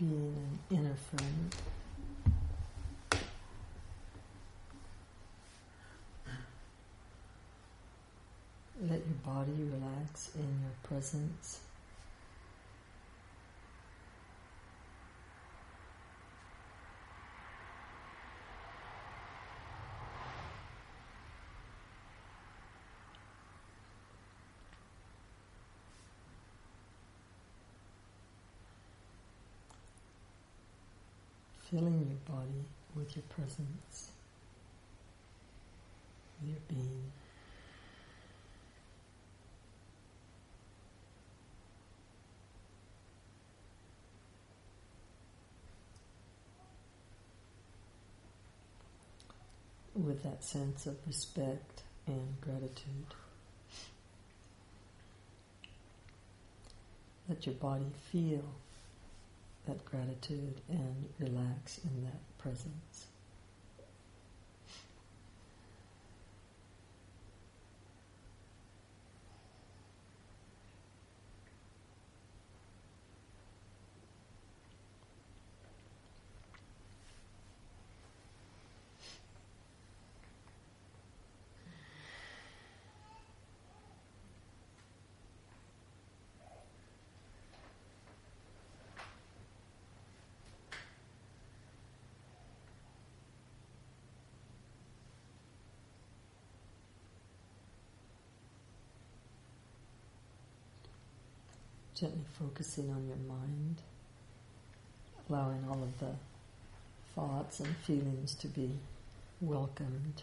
being an inner friend. Let your body relax in your presence. Filling your body with your presence, with your being. With that sense of respect and gratitude. Let your body feel that gratitude and relax in that presence. Gently focusing on your mind, allowing all of the thoughts and feelings to be welcomed.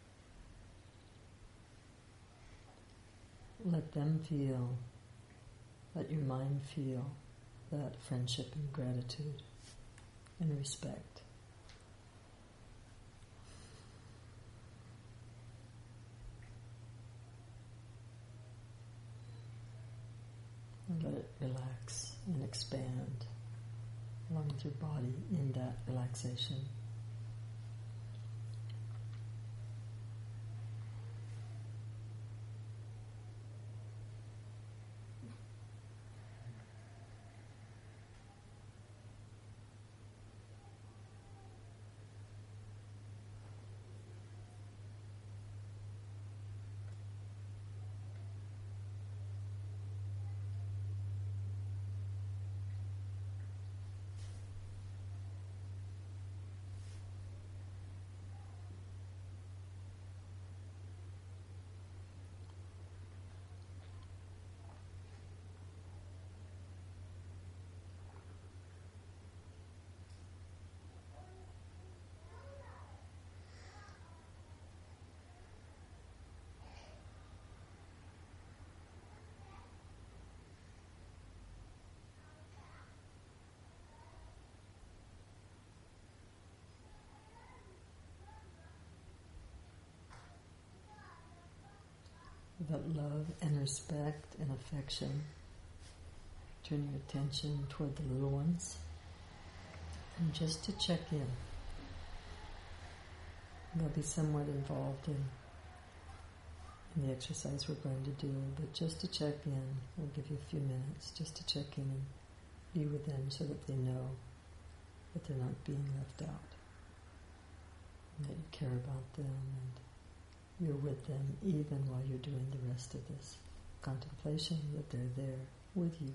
Let them feel, let your mind feel that friendship and gratitude and respect. And let it relax and expand along with your body in that relaxation. That love and respect and affection, turn your attention toward the little ones, and just to check in. They'll be somewhat involved in the exercise we're going to do, but just to check in, we'll give you a few minutes just to check in and be with them so that they know that they're not being left out, and that you care about them and you're with them even while you're doing the rest of this contemplation, that they're there with you.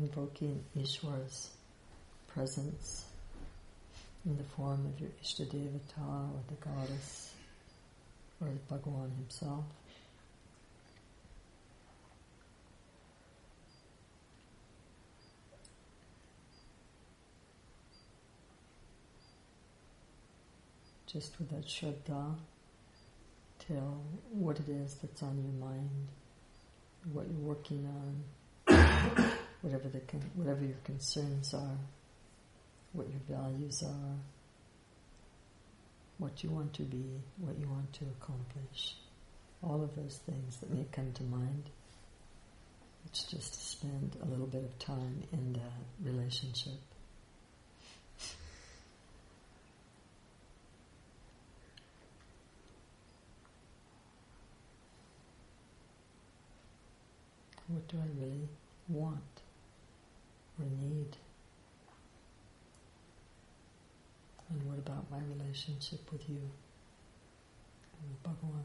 invoking Ishwar's presence in the form of your Ishtadevata or the goddess or Bhagavan himself. Just with that Shraddha, tell what it is that's on your mind, what you're working on, whatever your concerns are, what your values are, what you want to be, what you want to accomplish. All of those things that may come to mind. It's just to spend a little bit of time in that relationship. What do I really want or need? And what about my relationship with you and with Bhagavan?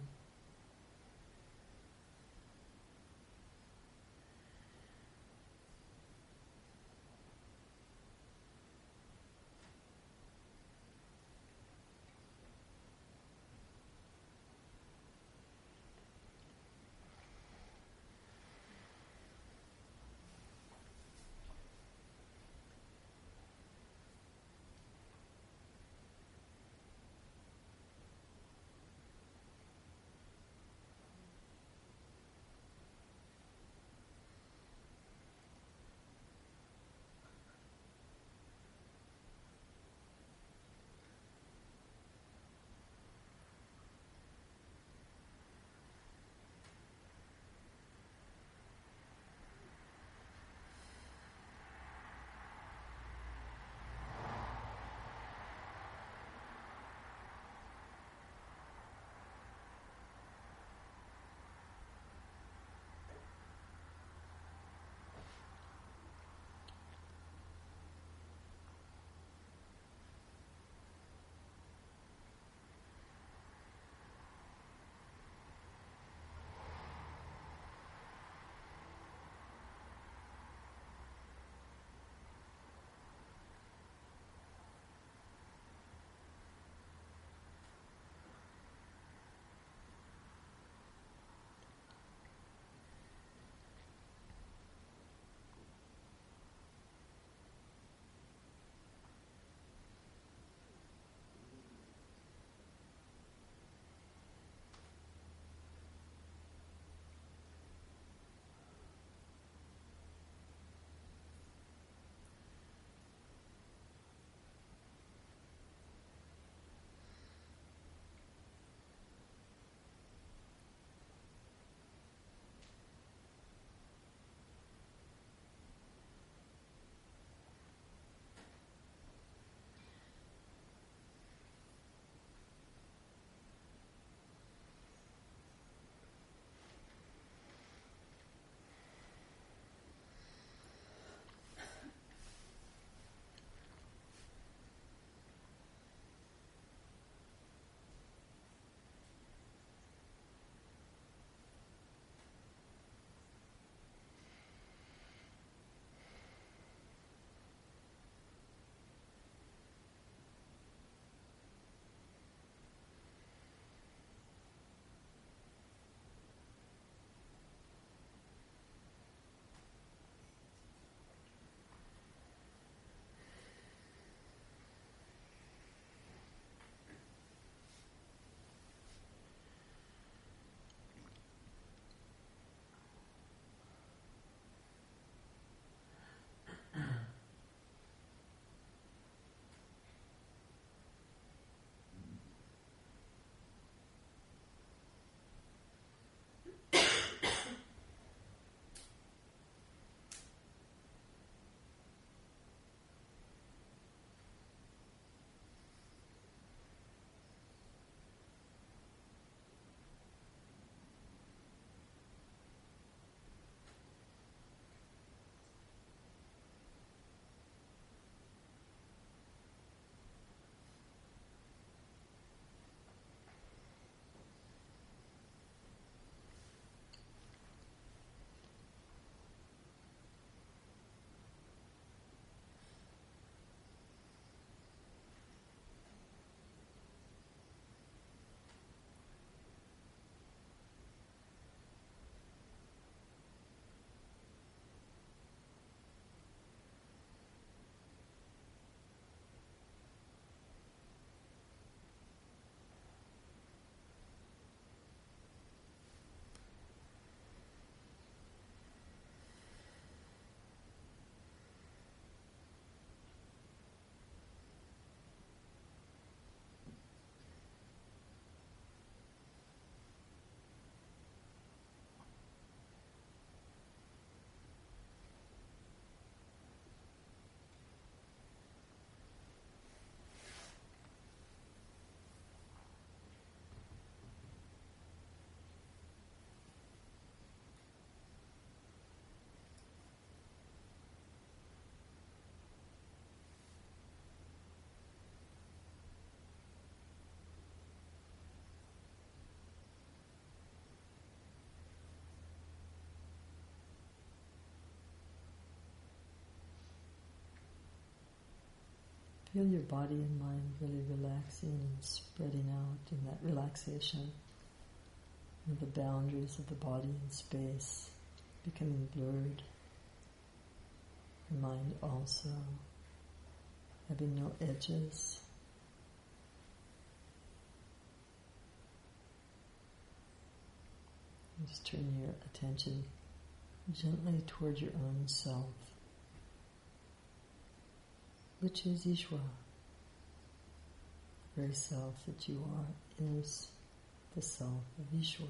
Feel your body and mind really relaxing and spreading out in that relaxation. And the boundaries of the body and space becoming blurred. The mind also having no edges. Just turn your attention gently toward your own self, which is Ishvara. The very self that you are is the self of Ishvara.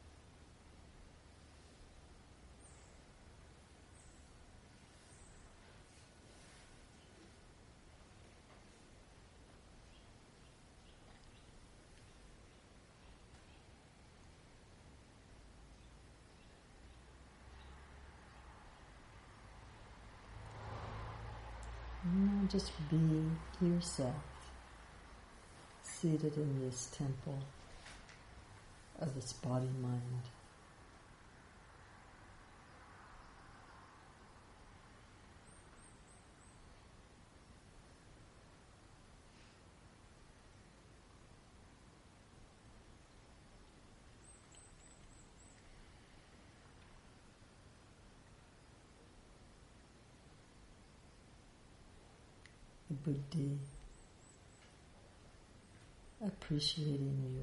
Now just be yourself, seated in this temple of this body-mind. The Buddhi appreciating you,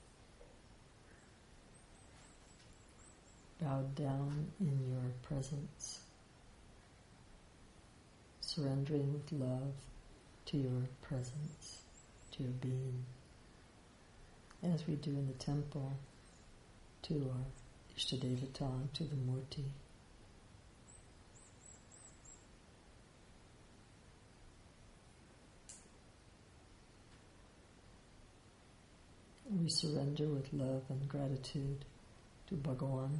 bowed down in your presence, surrendering with love to your presence, to your being, as we do in the temple, to our Ishtadevata, to the Murti. We surrender with love and gratitude to Bhagawan,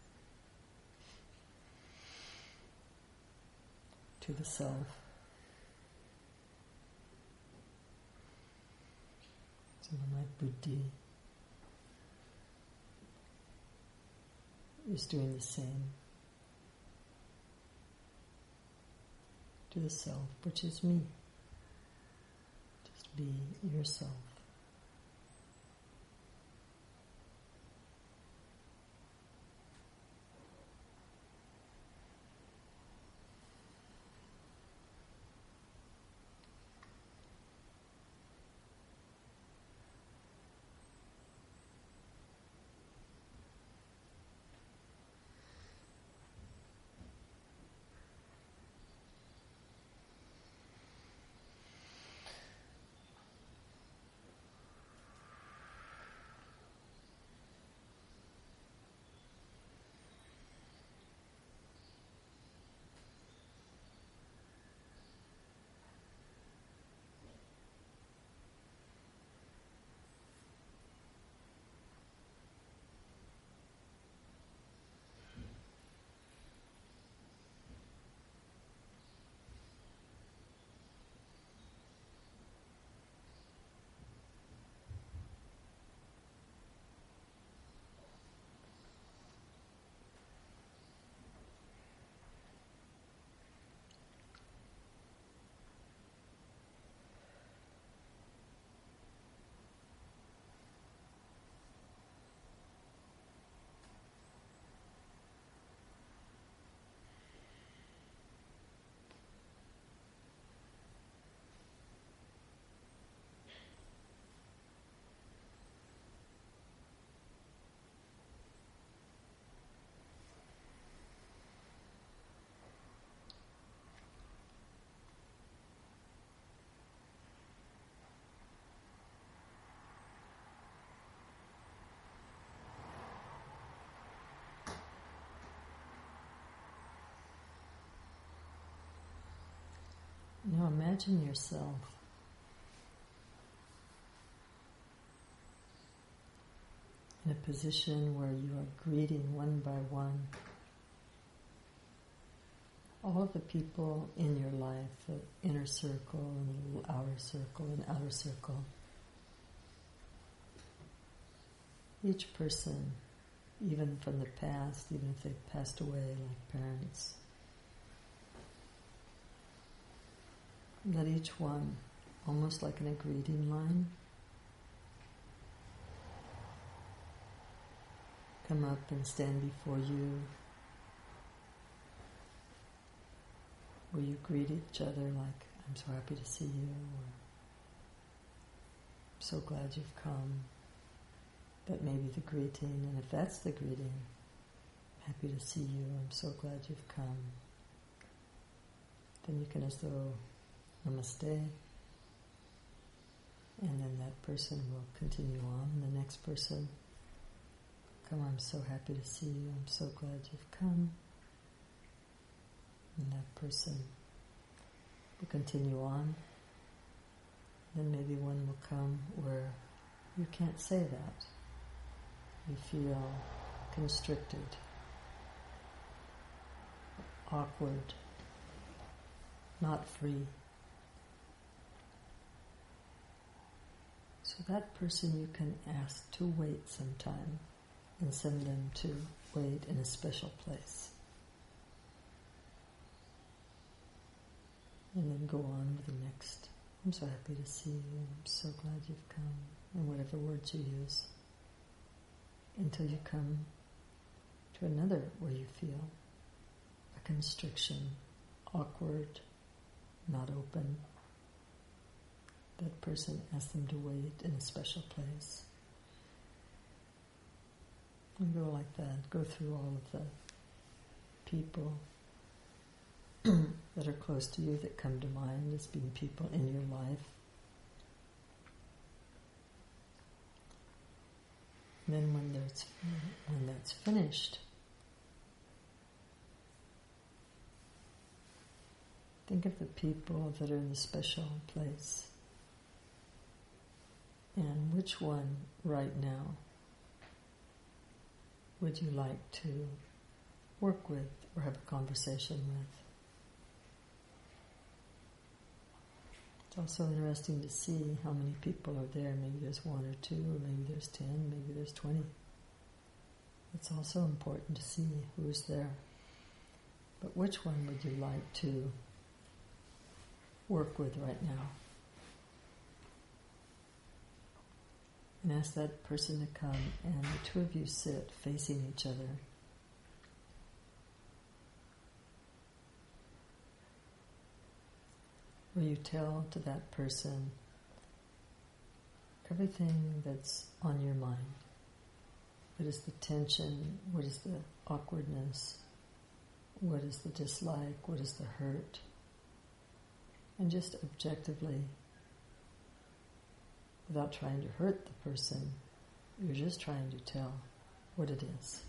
to the Self, to my Buddhi is doing the same to the Self, which is me. Just be yourself. Now imagine yourself in a position where you are greeting one by one all of the people in your life, the inner circle and the little outer circle and outer circle. Each person, even from the past, even if they've passed away like parents, let each one almost like in a greeting line. Come up and stand before you, where you greet each other like, I'm so happy to see you, or I'm so glad you've come. That may be the greeting, and if that's the greeting, happy to see you, I'm so glad you've come. Then you can as though, namaste, and then that person will continue on, and the next person, come, I'm so happy to see you, I'm so glad you've come. And that person will continue on. Then maybe one will come where you can't say that. You feel constricted, awkward, not free. So that person you can ask to wait some time and send them to wait in a special place. And then go on with the next. I'm so happy to see you. I'm so glad you've come. And whatever words you use. Until you come to another where you feel a constriction, awkward, not open. That person, ask them to wait in a special place. And go like that. Go through all of the people that are close to you that come to mind as being people in your life. And then when that's finished, think of the people that are in the special place, and which one right now would you like to work with or have a conversation with? It's also interesting to see how many people are there. Maybe there's 1 or 2, or maybe there's 10, maybe there's 20. It's also important to see who's there. But which one would you like to work with right now? And ask that person to come, and the two of you sit facing each other. Where you tell to that person everything that's on your mind. What is the tension? What is the awkwardness? What is the dislike? What is the hurt? And just objectively, without trying to hurt the person, you're just trying to tell what it is.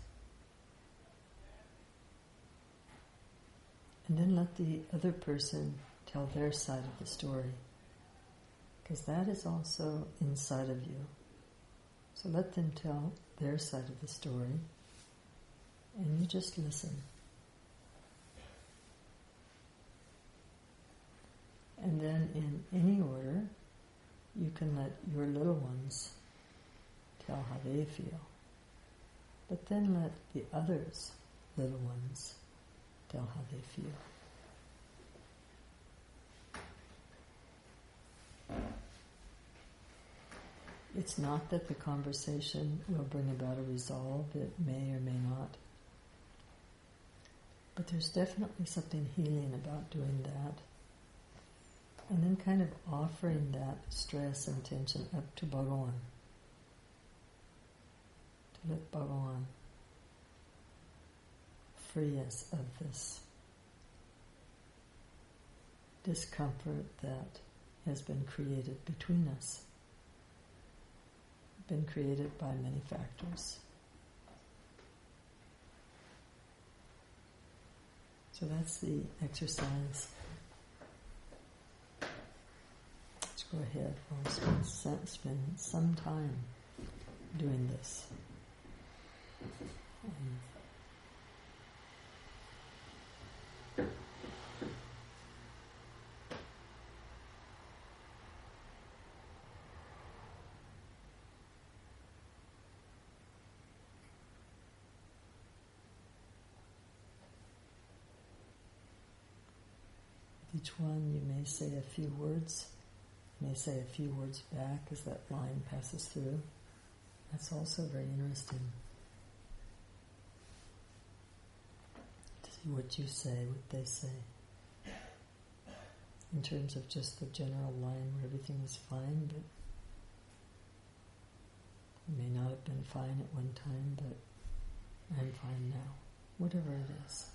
And then let the other person tell their side of the story, because that is also inside of you. So let them tell their side of the story, and you just listen. And then in any order, you can let your little ones tell how they feel, but then let the others' little ones tell how they feel. It's not that the conversation will bring about a resolve. It may or may not. But there's definitely something healing about doing that. And then kind of offering that stress and tension up to Bhagawan. To let Bhagawan free us of this discomfort that has been created between us. Been created by many factors. So that's the exercise. Let's go ahead. We'll spend some time doing this. Each one you may say a few words may say a few words back as that line passes through. That's also very interesting. To see what you say, what they say. In terms of just the general line where everything is fine, but it may not have been fine at one time, but I'm fine now. Whatever it is.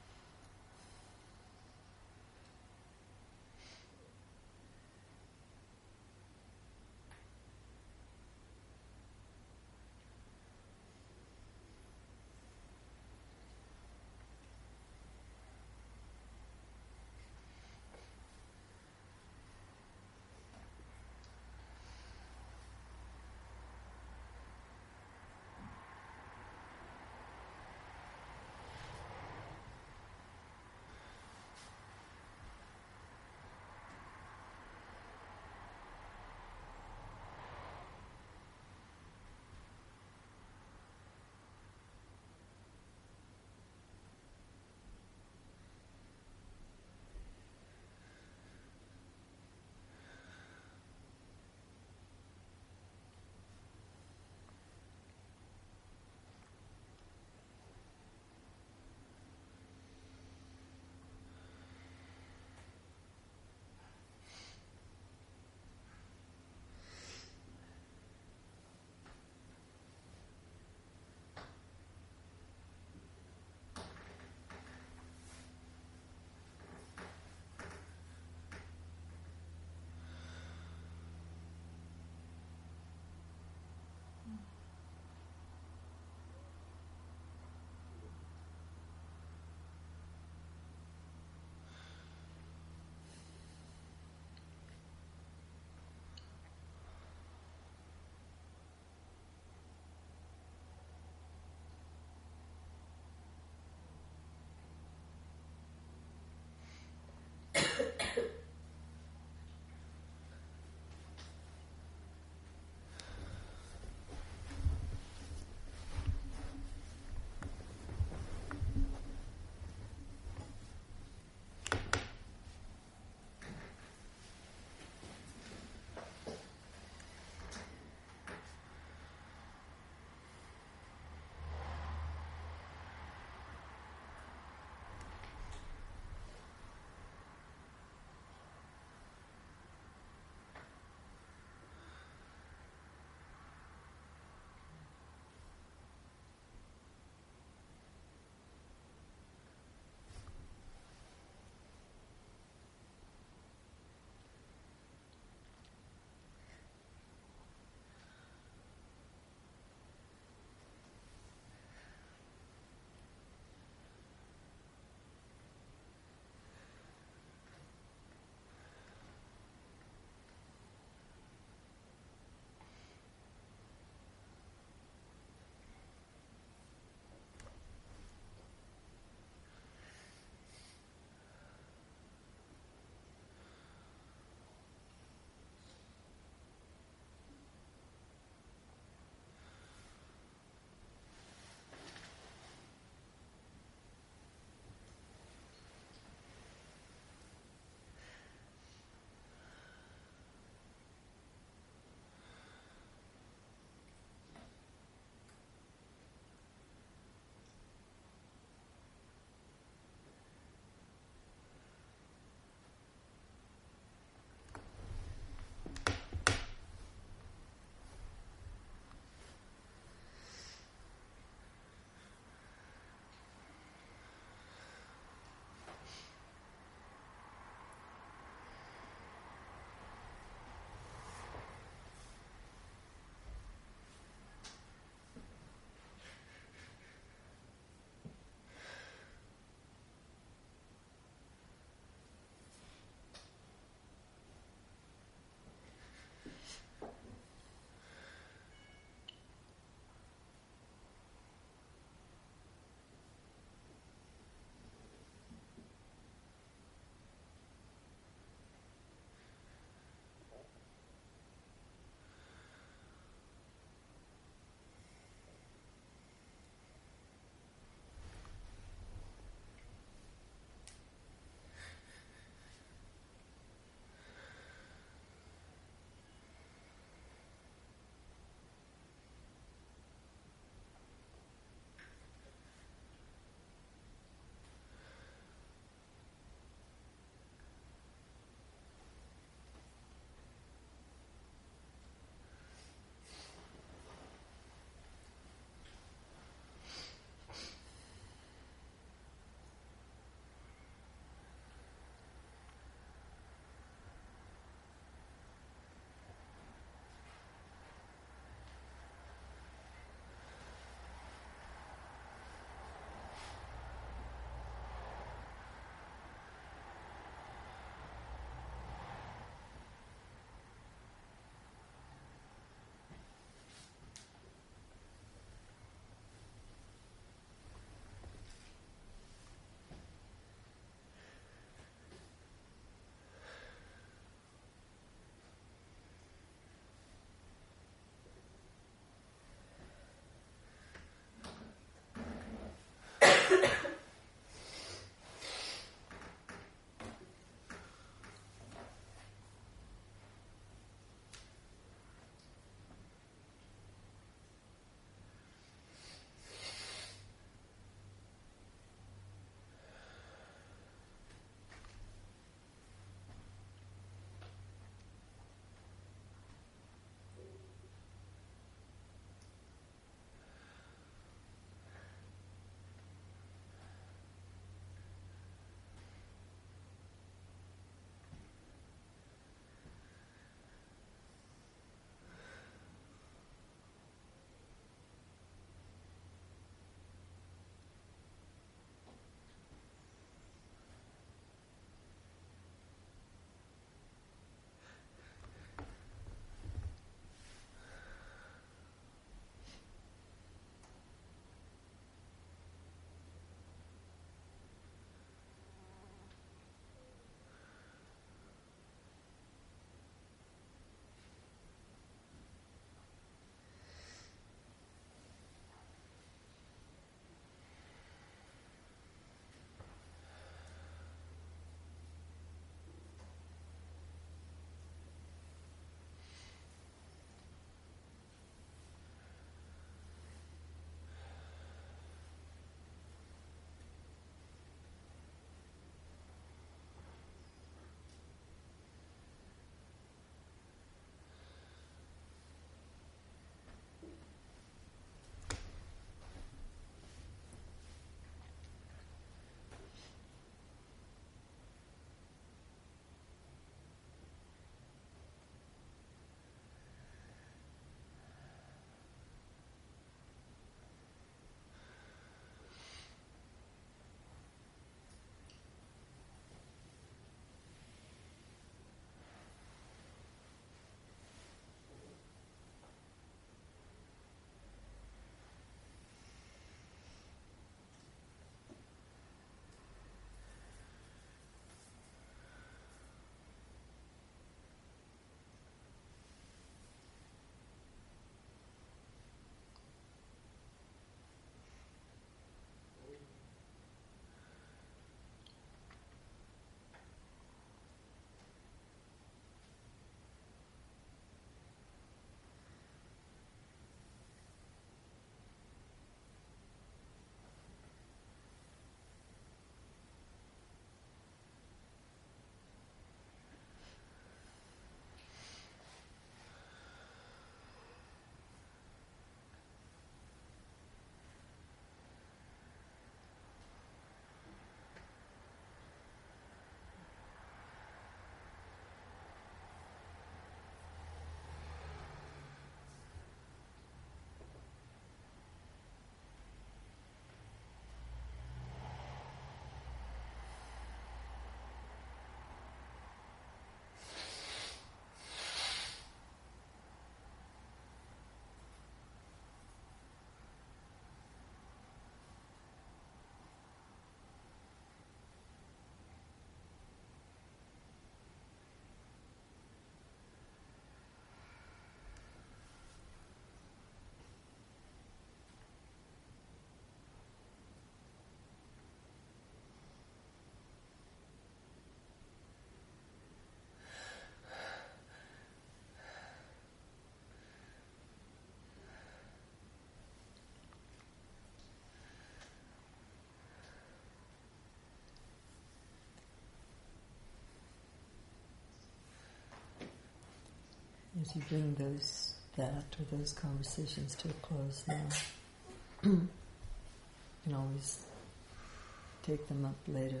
As you bring those conversations to a close now, you can always take them up later.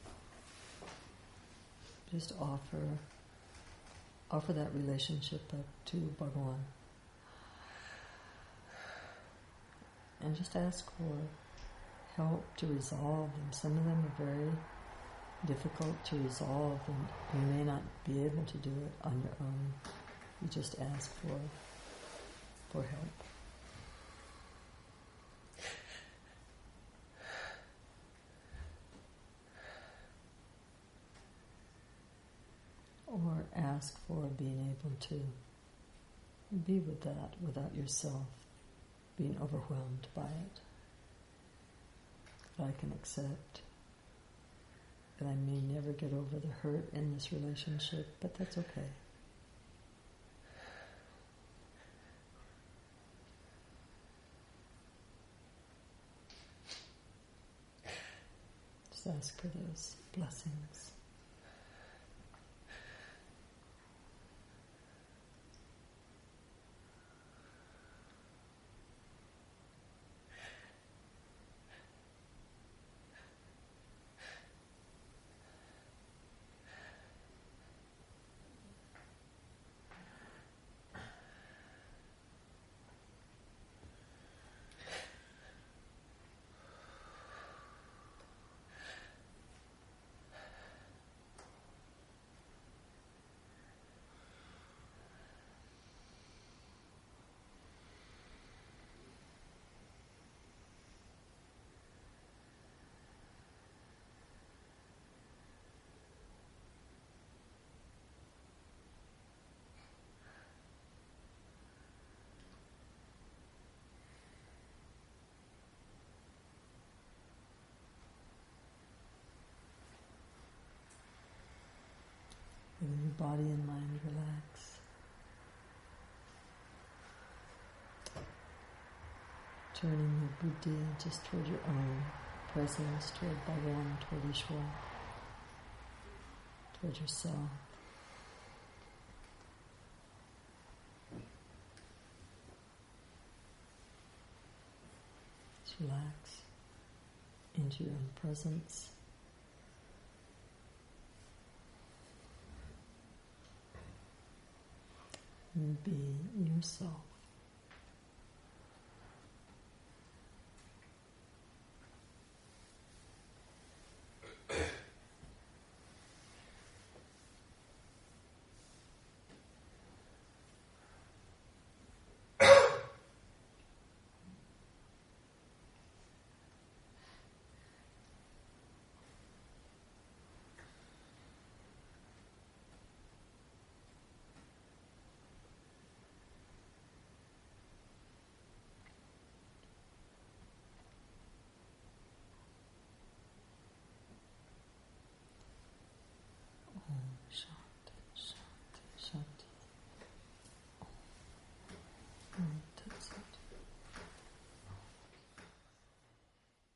Just offer that relationship up to Bhagawan. And just ask for help to resolve them. Some of them are very difficult to resolve, and you may not be able to do it on your own. You just ask for help. Or ask for being able to be with that without yourself being overwhelmed by it. That I can accept that I may never get over the hurt in this relationship, but that's okay. Just ask for those blessings. Letting your body and mind relax. Turning your buddhi just toward your own presence, toward Bhagavan, toward Ishvara, toward yourself. Just relax into your own presence. And be yourself.